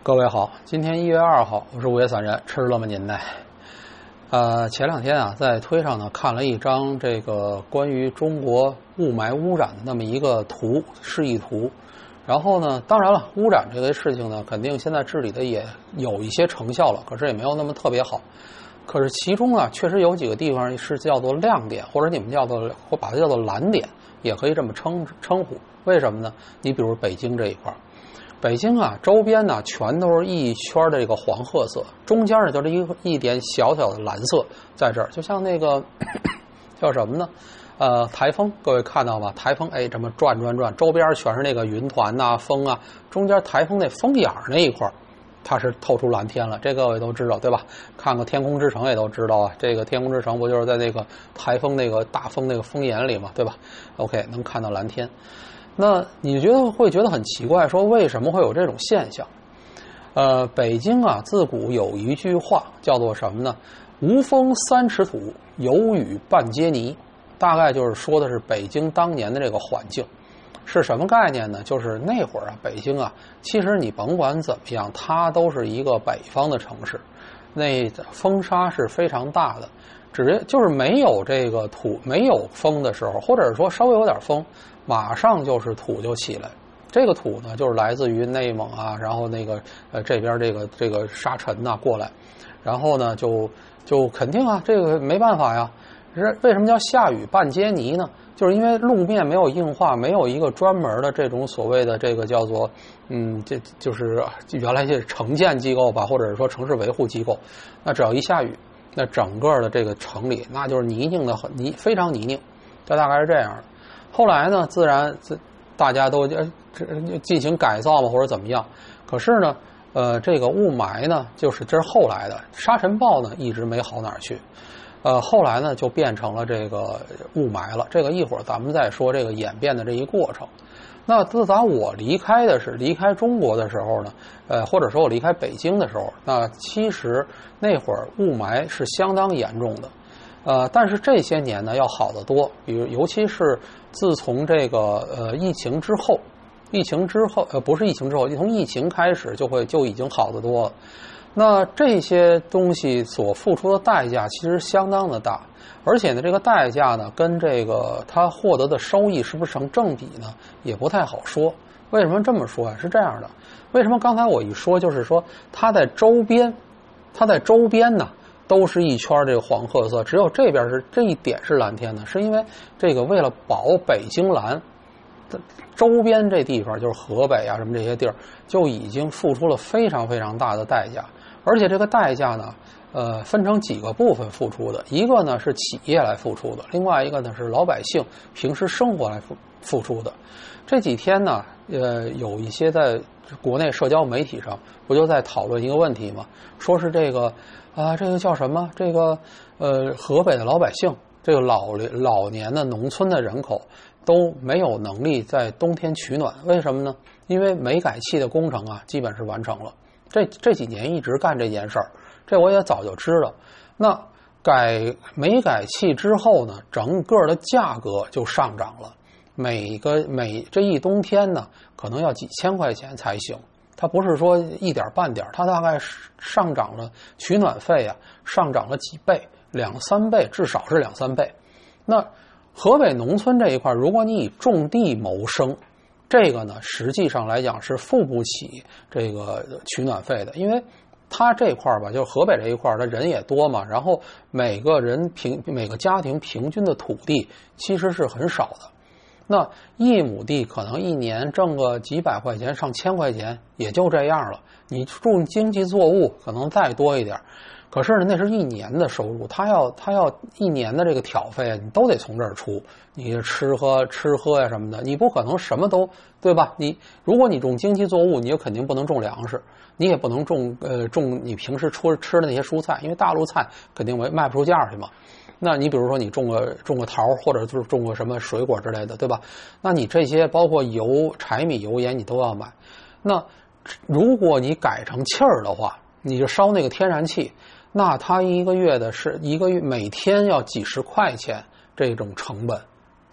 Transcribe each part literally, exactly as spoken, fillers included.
各位好，今天一月二号，我是五月散人，吃了吗您呢？呃，前两天啊，在推上呢看了一张这个关于中国雾霾污染的那么一个图示意图，然后呢，当然了，污染这个事情呢，肯定现在治理的也有一些成效了，可是也没有那么特别好。可是其中啊，确实有几个地方是叫做亮点，或者你们叫做或把它叫做蓝点，也可以这么称称呼。为什么呢？你比如北京这一块。北京啊，周边呢全都是一圈的这个黄褐色，中间呢就是一一点小小的蓝色在这儿，就像那个叫什么呢？呃，台风，各位看到吗？台风哎，这么转转转，周边全是那个云团呐、啊、风啊，中间台风那风眼儿那一块，它是透出蓝天了，这个各位都知道对吧？看过《天空之城》也都知道啊，这个《天空之城》不就是在那个台风那个大风那个风眼里嘛，对吧 ？OK， 能看到蓝天。那你觉得会觉得很奇怪，说为什么会有这种现象？呃，北京啊，自古有一句话叫做什么呢？无风三尺土，有雨半揭泥。大概就是说的是北京当年的这个环境是什么概念呢？就是那会儿啊，北京啊，其实你甭管怎么样，它都是一个北方的城市，那风沙是非常大的。只就是没有这个土没有风的时候，或者是说稍微有点风，马上就是土就起来。这个土呢，就是来自于内蒙啊，然后那个呃这边这个这个沙尘呐、啊、过来，然后呢就就肯定啊，这个没办法呀。为什么叫下雨半揭泥呢？就是因为路面没有硬化，没有一个专门的这种所谓的这个叫做嗯，这就是原来是城建机构吧，或者是说城市维护机构，那只要一下雨。那整个的这个城里，那就是泥泞的很泥，非常泥泞，这大概是这样的。后来呢，自然大家都进行改造嘛，或者怎么样。可是呢，呃，这个雾霾呢，就是这是后来的，沙尘暴呢一直没好哪儿去。呃，后来呢就变成了这个雾霾了。这个一会儿咱们再说这个演变的这一过程。那自打我离开的是离开中国的时候呢，呃，或者说我离开北京的时候，那其实那会儿雾霾是相当严重的，呃，但是这些年呢要好得多，比如尤其是自从这个呃疫情之后，疫情之后呃不是疫情之后，从疫情开始就会就已经好得多了。那这些东西所付出的代价其实相当的大，而且呢，这个代价呢，跟这个他获得的收益是不是成正比呢，也不太好说。为什么这么说呀？是这样的，为什么刚才我一说，就是说它在周边，它在周边呢，都是一圈这个黄褐色，只有这边是这一点是蓝天的，是因为这个为了保北京蓝。周边这地方就是河北啊什么这些地儿就已经付出了非常非常大的代价，而且这个代价呢呃分成几个部分付出的，一个呢是企业来付出的，另外一个呢是老百姓平时生活来付付出的。这几天呢呃有一些在国内社交媒体上不就在讨论一个问题吗？说是这个啊这个叫什么这个呃河北的老百姓，这个老老年的农村的人口都没有能力在冬天取暖，为什么呢？因为煤改气的工程啊，基本是完成了。这这几年一直干这件事儿，这我也早就知道。那改煤改气之后呢，整个的价格就上涨了。每个每这一冬天呢，可能要几千块钱才行。它不是说一点半点，它大概上涨了取暖费啊，上涨了几倍，两三倍，至少是两三倍。那河北农村这一块，如果你以种地谋生，这个呢实际上来讲是付不起这个取暖费的，因为它这块吧，就是河北这一块，它人也多嘛，然后每个人平每个家庭平均的土地其实是很少的。那一亩地可能一年挣个几百块钱、上千块钱，也就这样了。你种经济作物可能再多一点。可是呢，那是一年的收入，他要他要一年的这个挑费，你都得从这儿出。你吃喝吃喝呀什么的，你不可能什么都对吧？你如果你种经济作物，你就肯定不能种粮食，你也不能种呃种你平时出吃的那些蔬菜，因为大陆菜肯定卖不出价去嘛。那你比如说你种个种个桃，或者就是种个什么水果之类的，对吧？那你这些包括油、柴米油盐你都要买。那如果你改成气儿的话，你就烧那个天然气。那他一个月的是一个月每天要几十块钱这种成本，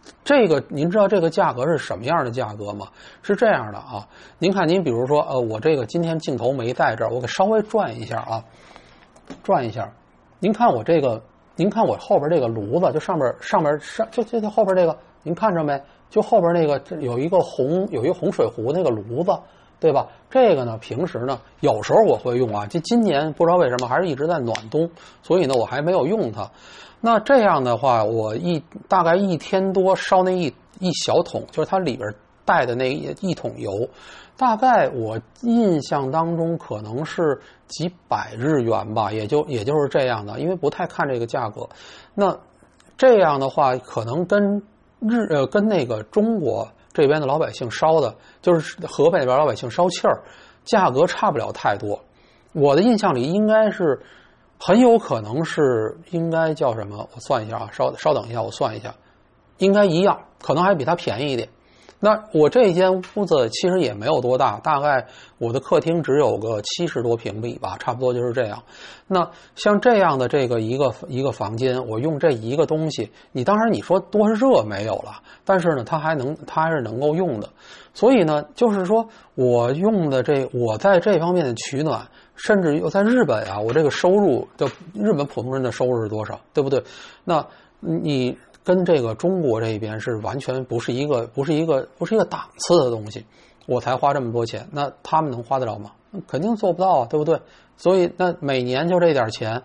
这个您知道这个价格是什么样的价格吗？是这样的啊，您看您比如说呃，我这个今天镜头没在这儿，我给稍微转一下啊，转一下，您看我这个，您看我后边这个炉子，就上边上边上就就就后边这个，您看着没？就后边那个有一个红有一个红水壶那个炉子。对吧？这个呢，平时呢，有时候我会用啊。就今年不知道为什么还是一直在暖冬，所以呢，我还没有用它。那这样的话，我一大概一天多烧那一一小桶，就是它里边带的那一一桶油，大概我印象当中可能是几百日元吧，也就也就是这样的，因为不太看这个价格。那这样的话，可能跟日呃跟那个中国这边的老百姓烧的，就是河北那边老百姓烧气儿，价格差不了太多。我的印象里应该是，很有可能是应该叫什么？我算一下啊，稍稍等一下，我算一下，应该一样，可能还比它便宜一点。那我这间屋子其实也没有多大，大概我的客厅只有个七十多平米吧，差不多就是这样。那像这样的这个一个一个房间，我用这一个东西，你当然你说多热没有了，但是呢，它还能它还是能够用的。所以呢，就是说我用的这我在这方面的取暖，甚至又在日本啊，我这个收入的日本普通人的收入是多少，对不对？那你。跟这个中国这边是完全不是一个不是一个不是一个档次的东西，我才花这么多钱，那他们能花得了吗？肯定做不到啊，对不对？所以那每年就这点钱，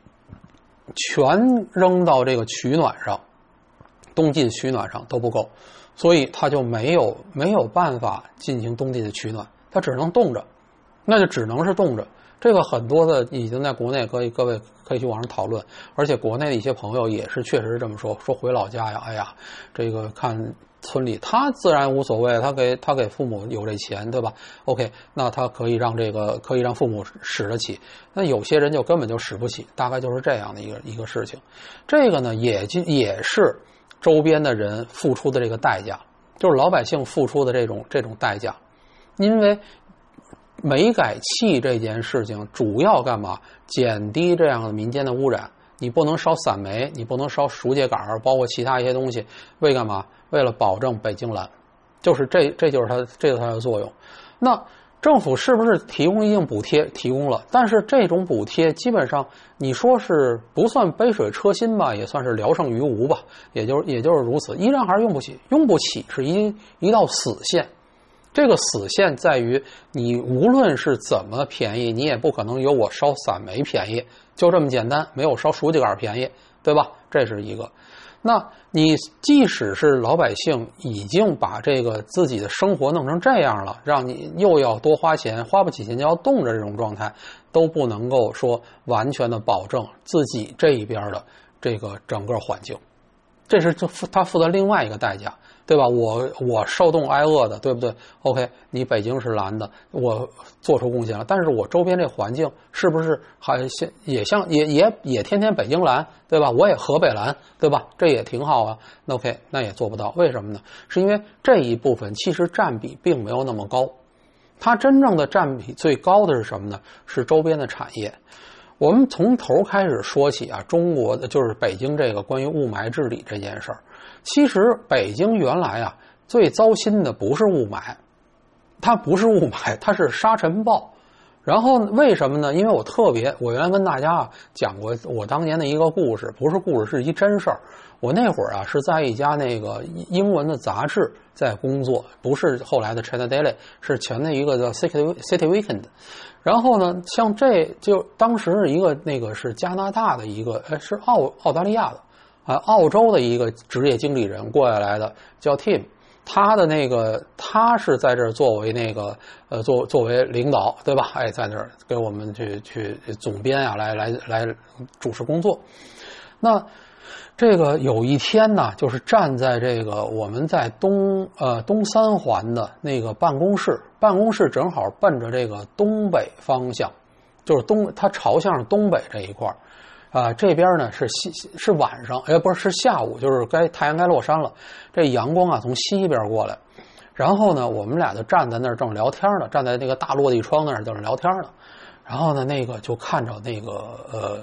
全扔到这个取暖上，冬季取暖上都不够，所以他就没有没有办法进行冬季的取暖，他只能冻着，那就只能是冻着。这个很多的已经在国内各各位可以去网上讨论，而且国内的一些朋友也是确实是这么说，说回老家呀，哎呀，这个看村里他自然无所谓，他给他给父母有这钱，对吧 ？OK， 那他可以让这个可以让父母使得起，那有些人就根本就使不起，大概就是这样的一个一个事情。这个呢，也就也是周边的人付出的这个代价，就是老百姓付出的这种这种代价，因为。煤改气这件事情主要干嘛？减低这样的民间的污染。你不能烧散煤，你不能烧熟秸秆，包括其他一些东西，为干嘛？为了保证北京蓝，就是这，这就是它，这就是它的作用。那政府是不是提供一定补贴？提供了，但是这种补贴基本上你说是不算杯水车薪吧，也算是聊胜于无吧，也就也就是如此，依然还是用不起，用不起是一一道死线。这个死线在于，你无论是怎么便宜，你也不可能有我烧散煤便宜，就这么简单，没有烧熟秸秆便宜，对吧？这是一个。那你即使是老百姓已经把这个自己的生活弄成这样了，让你又要多花钱，花不起钱就要冻着这种状态，都不能够说完全的保证自己这一边的这个整个环境，这是他付的另外一个代价。对吧？我我受冻挨饿的，对不对 ？OK， 你北京是蓝的，我做出贡献了，但是我周边这环境是不是还像也像也也也天天北京蓝，对吧？我也河北蓝，对吧？这也挺好啊。那 OK， 那也做不到，为什么呢？是因为这一部分其实占比并没有那么高，它真正的占比最高的是什么呢？是周边的产业。我们从头开始说起啊，中国的就是北京这个关于雾霾治理这件事儿。其实北京原来啊最糟心的不是雾霾，它不是雾霾，它是沙尘暴。然后为什么呢？因为我特别，我原来跟大家啊讲过我当年的一个故事，不是故事，是一真事儿。我那会儿啊是在一家那个英文的杂志在工作，不是后来的 China Daily， 是前的一个叫 City City Weekend。然后呢，像这就当时是一个那个是加拿大的一个，呃，是澳澳大利亚的。啊，澳洲的一个职业经理人过来来的，叫 Tim， 他的那个他是在这儿作为那个呃作作为领导，对吧？哎，在这儿给我们去去总编啊，来来来主持工作。那这个有一天呢，就是站在这个我们在东呃东三环的那个办公室，办公室正好奔着这个东北方向，就是东，它朝向东北这一块儿。啊，这边呢是西是晚上，哎，不是是下午，就是该太阳该落山了。这阳光啊从西边过来，然后呢，我们俩就站在那儿正聊天呢，站在那个大落地窗那儿正聊天呢。然后呢，那个就看着那个呃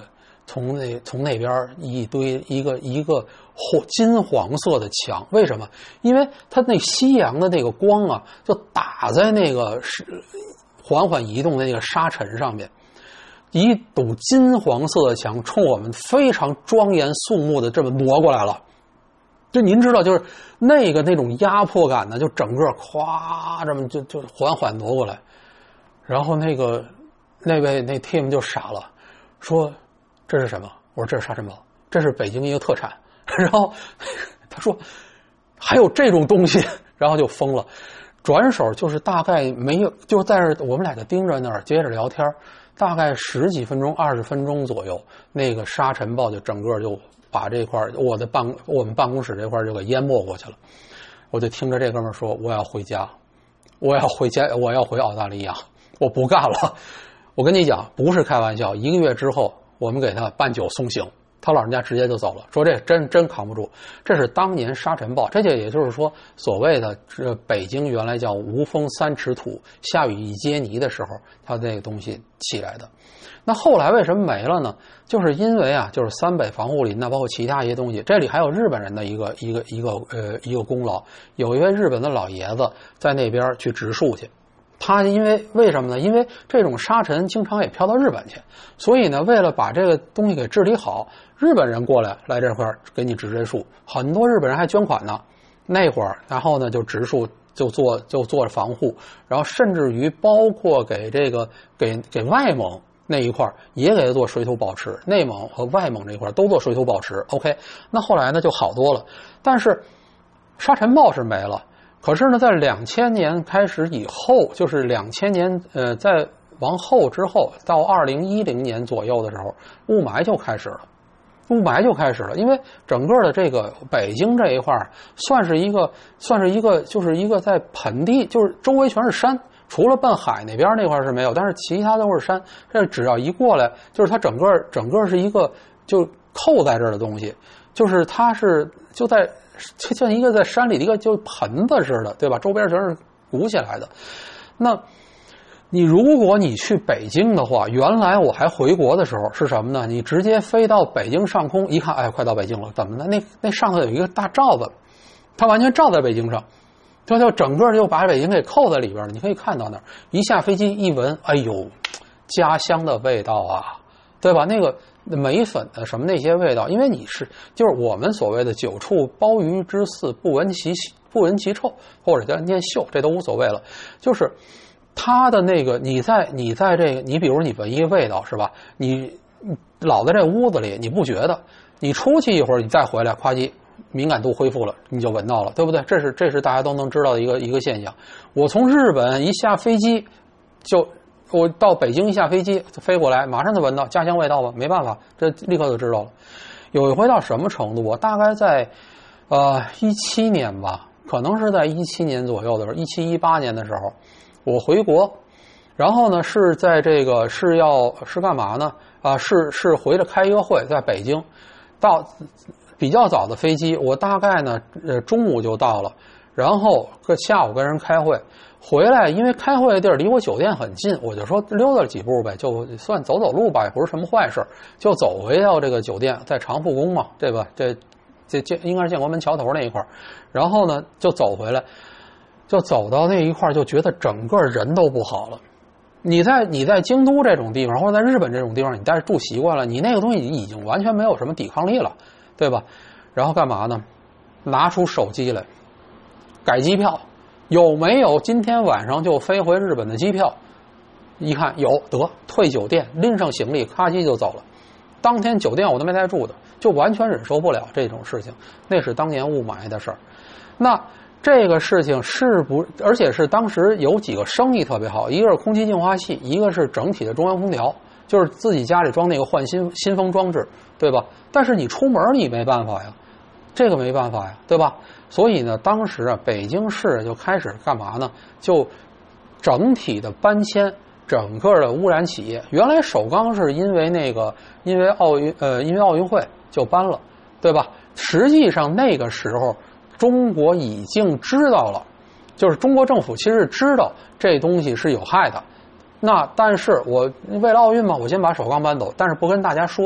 从那从那边一堆一个一个黄金黄色的墙，为什么？因为它那夕阳的那个光啊，就打在那个是缓缓移动的那个沙尘上面，一堵金黄色的墙冲我们非常庄严肃穆的这么挪过来了。就您知道，就是那个那种压迫感呢，就整个咵这么就就缓缓挪过来，然后那个那位那 Tim 就傻了，说这是什么？我说这是沙尘暴，这是北京一个特产。然后他说还有这种东西，然后就疯了。转手就是大概没有，就在这我们俩就盯着那儿接着聊天，大概十几分钟、二十分钟左右，那个沙尘暴就整个就把这块我的办我们办公室这块就给淹没过去了。我就听着这哥们说我要回家，我要回家，我要回澳大利亚，我不干了。我跟你讲，不是开玩笑，一个月之后我们给他办酒送行，他老人家直接就走了，说这真真扛不住。这是当年沙尘暴，这就也就是说所谓的这北京原来叫无风三尺土，下雨一揭泥的时候，它这个东西起来的。那后来为什么没了呢？就是因为啊，就是三北防护林呢，包括其他一些东西，这里还有日本人的一个一个一个呃一个功劳。有一位日本的老爷子在那边去植树去。他因为为什么呢？因为这种沙尘经常也飘到日本去，所以呢，为了把这个东西给治理好，日本人过来来这块给你植这树，很多日本人还捐款呢。那会儿，然后呢就植树，就做就做防护，然后甚至于包括给这个给给外蒙那一块也给他做水土保持，内蒙和外蒙这一块都做水土保持。OK， 那后来呢就好多了，但是沙尘暴是没了。可是呢，在两千年开始以后，就是两千年，呃，在往后之后，到二零一零年左右的时候，雾霾就开始了，雾霾就开始了。因为整个的这个北京这一块算是一个，算是一个，就是一个在盆地，就是周围全是山，除了奔海那边那块是没有，但是其他都是山。这只要一过来，就是它整个整个是一个就扣在这儿的东西，就是它是就在。就像一个在山里的一个就盆子似的，对吧？周边全是鼓起来的。那你如果你去北京的话，原来我还回国的时候是什么呢？你直接飞到北京上空一看，哎，快到北京了，怎么呢？那那上头有一个大罩子，它完全罩在北京上，这就整个就把北京给扣在里边了。你可以看到那儿，一下飞机一闻，哎呦，家乡的味道啊，对吧？那个梅粉的什么那些味道，因为你是就是我们所谓的久处鲍鱼之肆，不闻其不闻其臭，或者叫念嗅，这都无所谓了。就是它的那个，你在你在这个，你比如你闻一个味道是吧？你老在这屋子里，你不觉得？你出去一会儿，你再回来，夸叽，敏感度恢复了，你就闻到了，对不对？这是这是大家都能知道的一个一个现象。我从日本一下飞机就。我到北京一下飞机飞过来，马上就闻到家乡味道吧，没办法，这立刻就知道了。有一回到什么程度？我大概在呃一七年吧，可能是在一七年左右的时候，一七一八年的时候，我回国，然后呢是在这个是要是干嘛呢？啊、呃，是是回来开一个会，在北京，到比较早的飞机，我大概呢呃中午就到了，然后下午跟人开会。回来，因为开会的地儿离我酒店很近，我就说溜达几步呗，就算走走路吧，也不是什么坏事，就走回到这个酒店，在长复宫嘛，对吧？这这这应该是建国门桥头那一块，然后呢就走回来，就走到那一块，就觉得整个人都不好了。你在你在京都这种地方，或者在日本这种地方，你待住习惯了，你那个东西已经完全没有什么抵抗力了，对吧？然后干嘛呢？拿出手机来，改机票。有没有今天晚上就飞回日本的机票？一看有，得退酒店，拎上行李，咔叽就走了。当天酒店我都没带住的，就完全忍受不了这种事情。那是当年雾霾的事儿。那这个事情是不，而且是当时有几个生意特别好，一个是空气净化器，一个是整体的中央空调，就是自己家里装那个换新新风装置，对吧？但是你出门你没办法呀，这个没办法呀，对吧？所以呢，当时啊，北京市就开始干嘛呢？就整体的搬迁整个的污染企业。原来首钢是因为那个，因为奥运，呃，因为奥运会就搬了，对吧？实际上那个时候，中国已经知道了，就是中国政府其实知道这东西是有害的。那但是我为了奥运嘛，我先把首钢搬走，但是不跟大家说。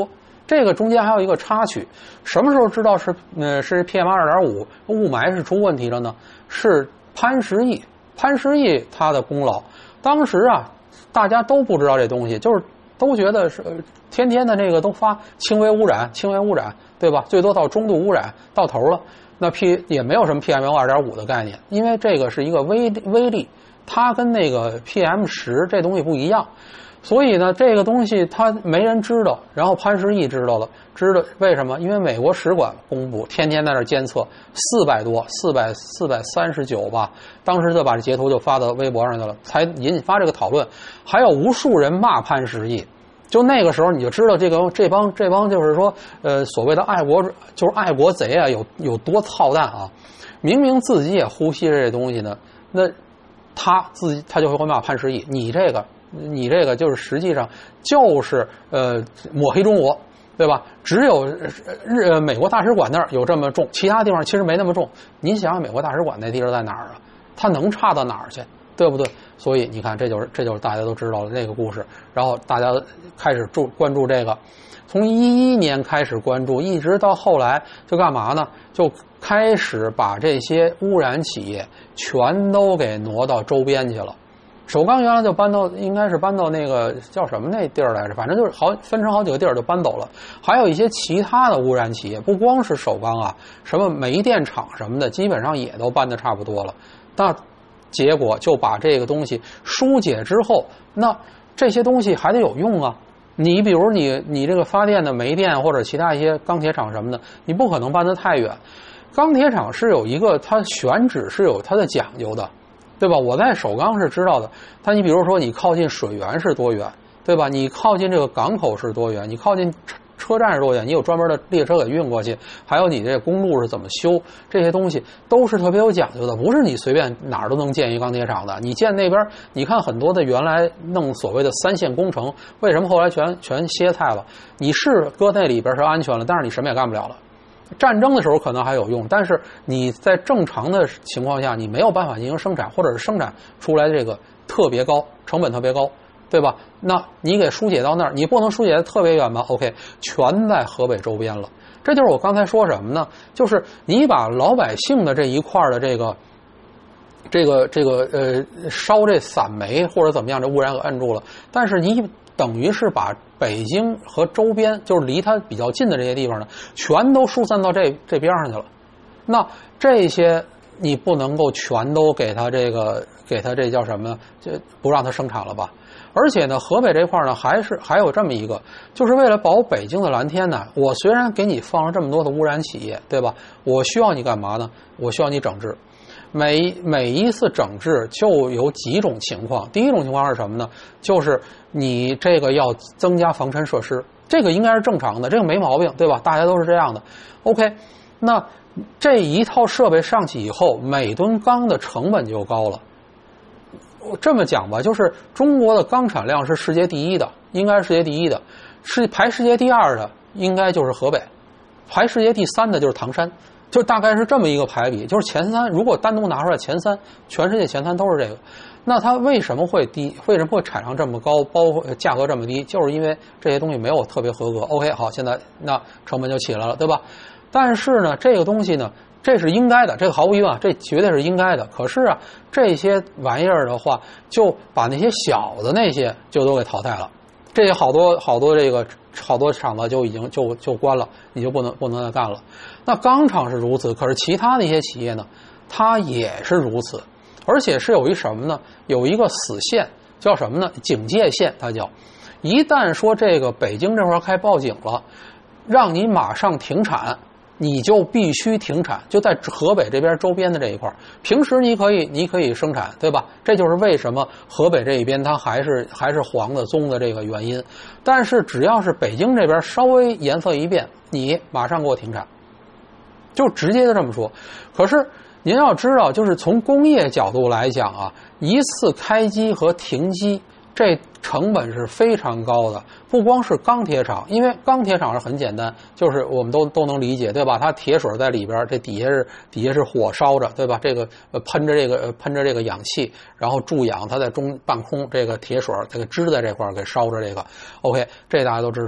这个中间还有一个插曲，什么时候知道是呃是 P M 二点五 雾霾是出问题了呢？是潘石屹，潘石屹他的功劳。当时啊，大家都不知道这东西，就是都觉得是天天的这个都发轻微污染，轻微污染，对吧？最多到中度污染，到头了。那 P 也没有什么 P M 二点五 的概念，因为这个是一个微微粒，它跟那个 P M 十 这东西不一样。所以呢，这个东西他没人知道，然后潘石屹知道了，知道为什么？因为美国使馆公布，天天在那监测，四百多，四百四百三十九吧，当时就把这截图就发到微博上去了，才引发这个讨论，还有无数人骂潘石屹。就那个时候你就知道这个这帮这帮就是说呃所谓的爱国就是爱国贼啊有有多操蛋啊！明明自己也呼吸着这东西呢，那他自己他就会骂潘石屹，你这个。你这个就是实际上就是呃抹黑中国，对吧？只有日呃美国大使馆那儿有这么重，其他地方其实没那么重。你想想美国大使馆那地儿在哪儿啊？它能差到哪儿去？对不对？所以你看，这就是这就是大家都知道了这个故事，然后大家开始注关注这个，从一一年开始关注，一直到后来就干嘛呢？就开始把这些污染企业全都给挪到周边去了。首钢原来就搬到，应该是搬到那个叫什么那地儿来着，反正就是好分成好几个地儿就搬走了。还有一些其他的污染企业，不光是首钢啊，什么煤电厂什么的，基本上也都搬得差不多了。那结果就把这个东西疏解之后，那这些东西还得有用啊。你比如你你这个发电的煤电或者其他一些钢铁厂什么的，你不可能搬得太远。钢铁厂是有一个它选址是有它的讲究的。对吧？我在首钢是知道的，它你比如说你靠近水源是多远，对吧？你靠近这个港口是多远？你靠近车站是多远？你有专门的列车给运过去，还有你这公路是怎么修，这些东西都是特别有讲究的，不是你随便哪儿都能建一钢铁厂的。你建那边，你看很多的原来弄所谓的三线工程，为什么后来全全歇菜了？你是搁那里边是安全了，但是你什么也干不了了。战争的时候可能还有用，但是你在正常的情况下，你没有办法进行生产，或者是生产出来这个特别高，成本特别高，对吧？那你给疏解到那儿，你不能疏解的特别远吧 ？OK， 全在河北周边了。这就是我刚才说什么呢？就是你把老百姓的这一块的这个。这个这个呃烧这散煤或者怎么样，这污染给摁住了，但是你等于是把北京和周边就是离它比较近的这些地方呢，全都疏散到这这边上去了。那这些你不能够全都给它这个给它这叫什么？就不让它生产了吧？而且呢，河北这块呢，还是还有这么一个，就是为了保北京的蓝天呢，我虽然给你放了这么多的污染企业，对吧？我需要你干嘛呢？我需要你整治。每每一次整治就有几种情况，第一种情况是什么呢？就是你这个要增加防尘设施，这个应该是正常的，这个没毛病，对吧？大家都是这样的。OK， 那这一套设备上去以后，每吨钢的成本就高了。这么讲吧，就是中国的钢产量是世界第一的，应该是世界第一的，是排世界第二的应该就是河北，排世界第三的就是唐山。就大概是这么一个排比，就是前三，如果单独拿出来前三，全世界前三都是这个，那它为什么会低？为什么会产量这么高，包括价格这么低？就是因为这些东西没有特别合格。OK， 好，现在那成本就起来了，对吧？但是呢，这个东西呢，这是应该的，这个毫无疑问，这绝对是应该的。可是啊，这些玩意儿的话，就把那些小的那些就都给淘汰了。这些好多好多这个好多厂子就已经就就关了，你就不能不能再干了。那钢厂是如此，可是其他的一些企业呢，它也是如此，而且是有一什么呢？有一个死线，叫什么呢？警戒线，它叫。一旦说这个北京这块开报警了，让你马上停产，你就必须停产，就在河北这边周边的这一块。平时你可以你可以生产，对吧？这就是为什么河北这一边它还是还是黄的棕的这个原因。但是只要是北京这边稍微颜色一变，你马上给我停产，就直接就这么说。可是您要知道，就是从工业角度来讲啊，一次开机和停机这成本是非常高的，不光是钢铁厂，因为钢铁厂是很简单，就是我们都都能理解，对吧？它铁水在里边，这底下是底下是火烧着，对吧？这个呃喷着这个呃喷着这个氧气，然后助氧，它在中半空这个铁水这个支在这块给烧着这个 ，OK， 这大家都知道。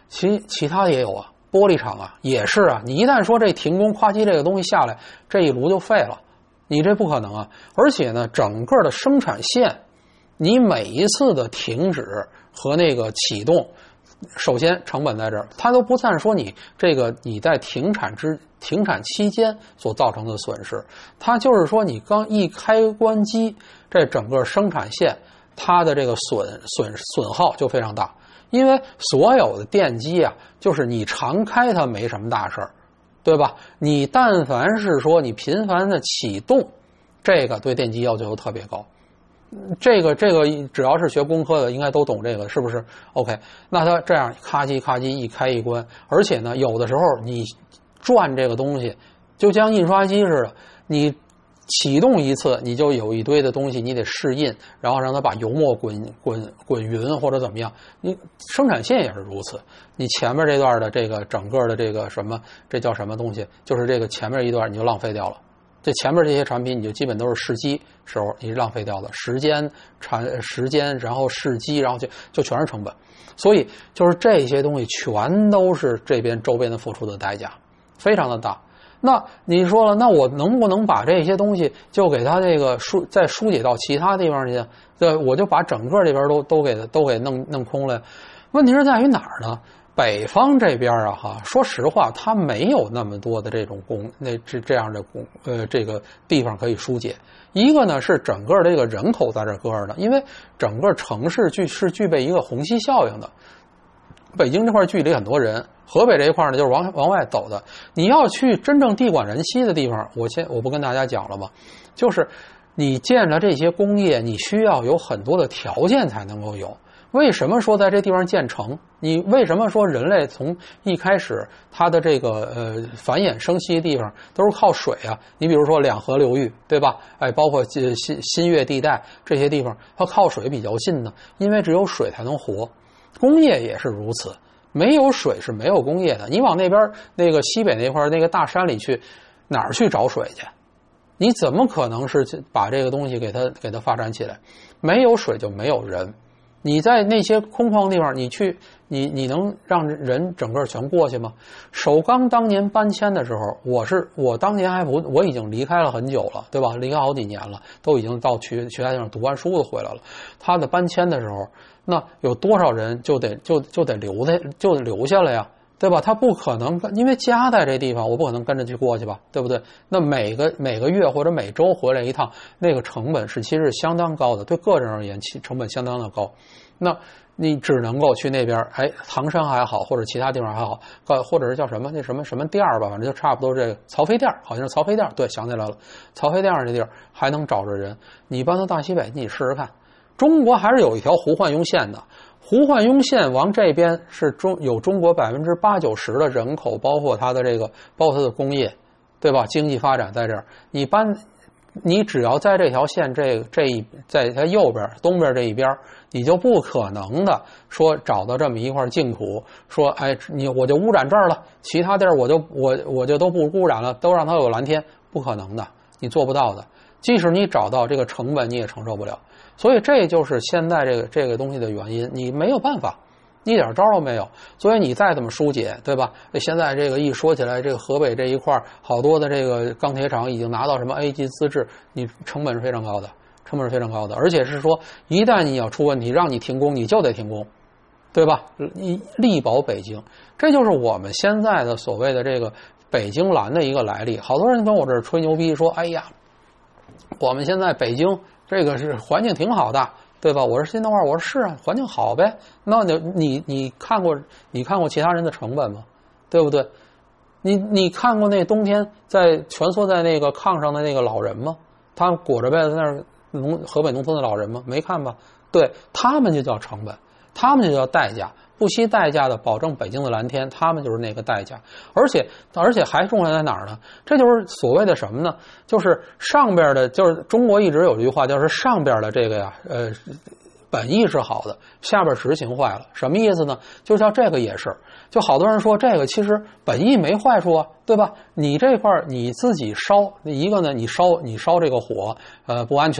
其其他的也有啊，玻璃厂啊也是啊。你一旦说这停工，夸叽这个东西下来，这一炉就废了，你这不可能啊。而且呢，整个的生产线，你每一次的停止和那个启动，首先成本在这儿，它都不算说你这个你在停产之停产期间所造成的损失，它就是说你刚一开关机，这整个生产线它的这个损损损耗就非常大。因为所有的电机啊，就是你常开它没什么大事儿，对吧？你但凡是说你频繁的启动，这个对电机要求特别高。这个这个只要是学工科的应该都懂这个，是不是 ？OK， 那它这样咔叽咔叽一开一关，而且呢，有的时候你转这个东西就像印刷机似的，你启动一次你就有一堆的东西你得适应，然后让它把油墨滚滚滚匀或者怎么样。你生产线也是如此，你前面这段的这个整个的这个什么，这叫什么东西？就是这个前面一段你就浪费掉了。这前面这些产品你就基本都是试机时候你是浪费掉的时间、产时间，然后试机，然后就就全是成本。所以就是这些东西全都是这边周边的付出的代价，非常的大。那你说了，那我能不能把这些东西就给它这个疏再疏解到其他地方去？对，我就把整个这边都都给都给弄弄空了。问题是在于哪儿呢？北方这边啊，哈，说实话，它没有那么多的这种工那这这样的工呃这个地方可以疏解。一个呢是整个这个人口在这搁着呢，因为整个城市具是具备一个虹吸效应的。北京这块距离很多人，河北这一块呢就是往往外走的。你要去真正地广人稀的地方，我先我不跟大家讲了吗？就是你建了这些工业，你需要有很多的条件才能够有。为什么说在这地方建城？你为什么说人类从一开始它的这个呃繁衍生息的地方都是靠水啊？你比如说两河流域，对吧？哎，包括新新月地带这些地方，它靠水比较近呢，因为只有水才能活。工业也是如此，没有水是没有工业的。你往那边那个西北那块那个大山里去，哪儿去找水去？你怎么可能是把这个东西给它给它发展起来？没有水就没有人。你在那些空旷地方，你去，你你能让人整个全过去吗？首钢当年搬迁的时候，我是我当年还不，我已经离开了很久了，对吧？离开好几年了，都已经到去其他地方读完书的回来了。他的搬迁的时候，那有多少人就得就就得留在就得留下来呀？对吧？他不可能，因为家在这地方，我不可能跟着去过去吧，对不对？那每个每个月或者每周回来一趟，那个成本是其实是相当高的，对个人而言，其成本相当的高。那你只能够去那边，哎，唐山还好，或者其他地方还好，或者是叫什么那什么什么店儿吧，反正就差不多这个曹妃店，好像是曹妃店，对，想起来了，曹妃店这地儿还能找着人。你搬到大西北，你试试看，中国还是有一条胡焕庸线的。胡焕庸线往这边是中有中国百分之八九十的人口，包括它的这个，包括它的工业，对吧？经济发展在这儿，你搬，你只要在这条线这这一，在它右边东边这一边，你就不可能的说找到这么一块净土，说哎，你我就污染这儿了，其他地儿我就我我就都不污染了，都让它有蓝天，不可能的，你做不到的。即使你找到这个成本，你也承受不了。所以这就是现在这个这个东西的原因，你没有办法，一点招都没有。所以你再怎么疏解，对吧？现在这个一说起来，这个河北这一块好多的这个钢铁厂已经拿到什么 A 级资质，你成本是非常高的，成本是非常高的，而且是说一旦你要出问题，让你停工，你就得停工，对吧？力保北京，这就是我们现在的所谓的这个北京蓝的一个来历。好多人跟我这儿吹牛逼说，哎呀，我们现在北京这个是环境挺好的，对吧？我说新的话，我说是啊，环境好呗。那你你你看过你看过其他人的成本吗？对不对？你你看过那冬天在蜷缩在那个炕上的那个老人吗？他裹着被子在那儿农河北农村的老人吗？没看吧？对，他们就叫成本，他们就叫代价。不惜代价的保证北京的蓝天，他们就是那个代价。而且而且还重要在哪儿呢？这就是所谓的什么呢？就是上边的，就是中国一直有一句话，就是上边的这个呀，呃，本意是好的，下边执行坏了。什么意思呢？就叫这个也是，就好多人说这个其实本意没坏处啊，对吧？你这块你自己烧一个呢，你烧你烧这个火，呃，不安全。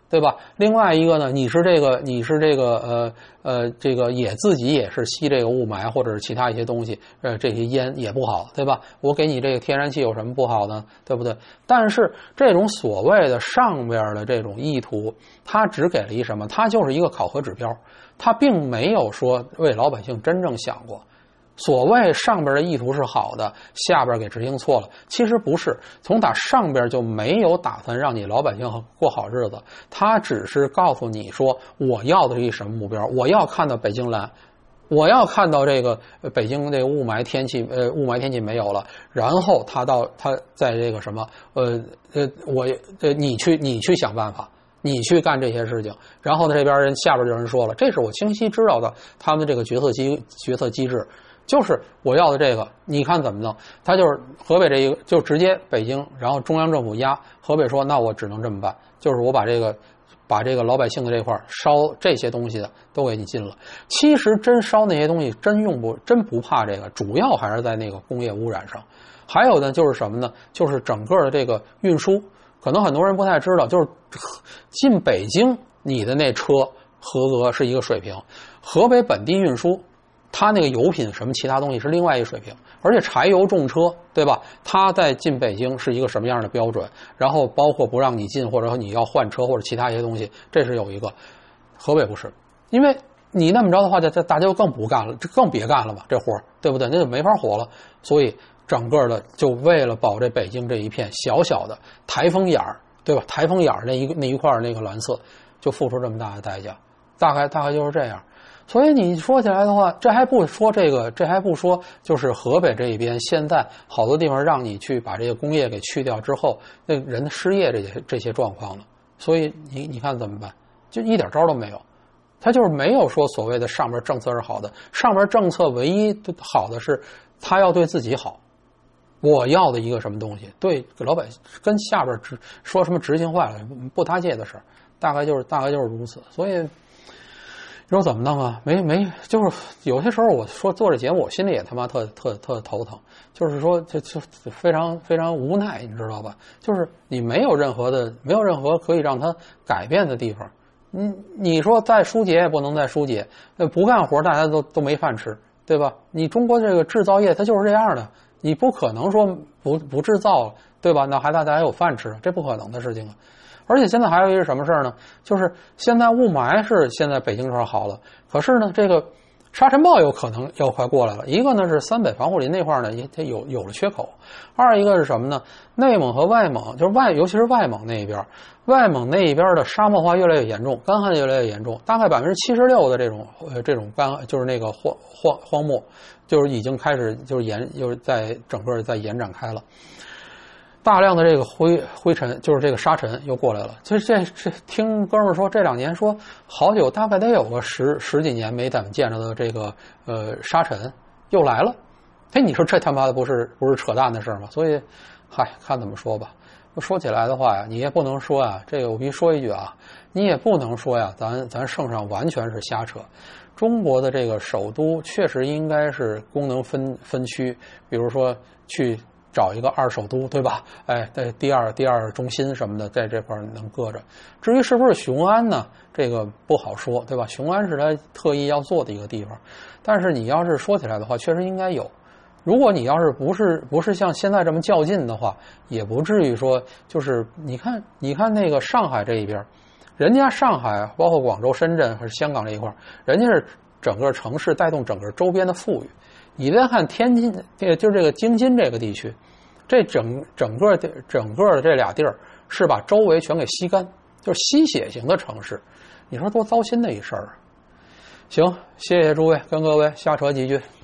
对吧？另外一个呢，你是这个你是这个呃呃这个也自己也是吸这个雾霾或者是其他一些东西，呃这些烟也不好，对吧？我给你这个天然气有什么不好呢？对不对？但是这种所谓的上边的这种意图，它只给了一什么？它就是一个考核指标，它并没有说为老百姓真正想过。所谓上边的意图是好的，下边给执行错了，其实不是，从打上边就没有打算让你老百姓过好日子，他只是告诉你说我要的是一什么目标，我要看到北京蓝，我要看到这个北京这个雾霾天气呃雾霾天气没有了，然后他到他在这个什么呃呃我呃你去你去想办法。你去干这些事情，然后呢，这边人下边就有人说了，这是我清晰知道的，他们这个决策机决策机制，就是我要的这个，你看怎么弄？他就是河北这一个，就直接北京，然后中央政府压河北说，那我只能这么办，就是我把这个把这个老百姓的这块烧这些东西的都给你禁了。其实真烧那些东西，真用不真不怕这个，主要还是在那个工业污染上。还有呢，就是什么呢？就是整个的这个运输。可能很多人不太知道，就是进北京你的那车合格是一个水平，河北本地运输它那个油品什么其他东西是另外一个水平，而且柴油重车对吧，它在进北京是一个什么样的标准，然后包括不让你进或者你要换车或者其他一些东西，这是有一个。河北不是，因为你那么着的话，这大家就更不干了，这更别干了吧，这活对不对？那就没法活了。所以整个的就为了保这北京这一片小小的台风眼儿，对吧？台风眼儿那一那一块那个蓝色，就付出这么大的代价，大概大概就是这样。所以你说起来的话，这还不说这个，这还不说，就是河北这一边现在好多地方让你去把这个工业给去掉之后，那人的失业这些这些状况了。所以你你看怎么办？就一点招都没有。他就是没有说所谓的上边政策是好的，上边政策唯一好的是他要对自己好。我要的一个什么东西，对老百姓跟下边执说什么执行坏了不搭界的事，大概就是大概就是如此。所以你说怎么弄啊？没没，就是有些时候我说做这节目，我心里也他妈特特特头疼，就是说就就非常非常无奈，你知道吧？就是你没有任何的没有任何可以让他改变的地方。你你说再疏解也不能再疏解，那不干活大家都都没饭吃，对吧？你中国这个制造业它就是这样的。你不可能说不不制造，对吧？那还大家有饭吃，这不可能的事情啊！而且现在还有一个什么事儿呢？就是现在雾霾是现在北京这儿好了，可是呢，这个沙尘暴有可能要快过来了。一个呢是三北防护林那块儿呢也它有有了缺口，二一个是什么呢？内蒙和外蒙，就是外尤其是外蒙那一边，外蒙那一边的沙漠化越来越严重，干旱越来越严重，大概百分之七十六的这种呃这种干就是那个荒荒荒漠。就是已经开始就是延就是在整个在延展开了，大量的这个灰灰尘就是这个沙尘又过来了。其实这这听哥们儿说这两年说好久大概得有个十十几年没怎么见着的这个呃沙尘又来了。哎，你说这他妈的不是不是扯淡的事吗？所以，嗨，看怎么说吧。说起来的话呀，你也不能说呀，这个我必须说一句啊，你也不能说呀，咱咱圣上完全是瞎扯。中国的这个首都确实应该是功能分分区，比如说去找一个二首都，对吧？哎，在第二第二中心什么的，在这块能搁着。至于是不是雄安呢？这个不好说，对吧？雄安是他特意要做的一个地方，但是你要是说起来的话，确实应该有。如果你要是不是不是像现在这么较劲的话，也不至于说就是你看你看那个上海这一边。人家上海包括广州、深圳和香港这一块，人家是整个城市带动整个周边的富裕。你再看天津，就是这个京津这个地区，这整整个整个的这俩地儿是把周围全给吸干，就是吸血型的城市。你说多糟心的一事儿啊！行，谢谢诸位跟各位瞎扯几句。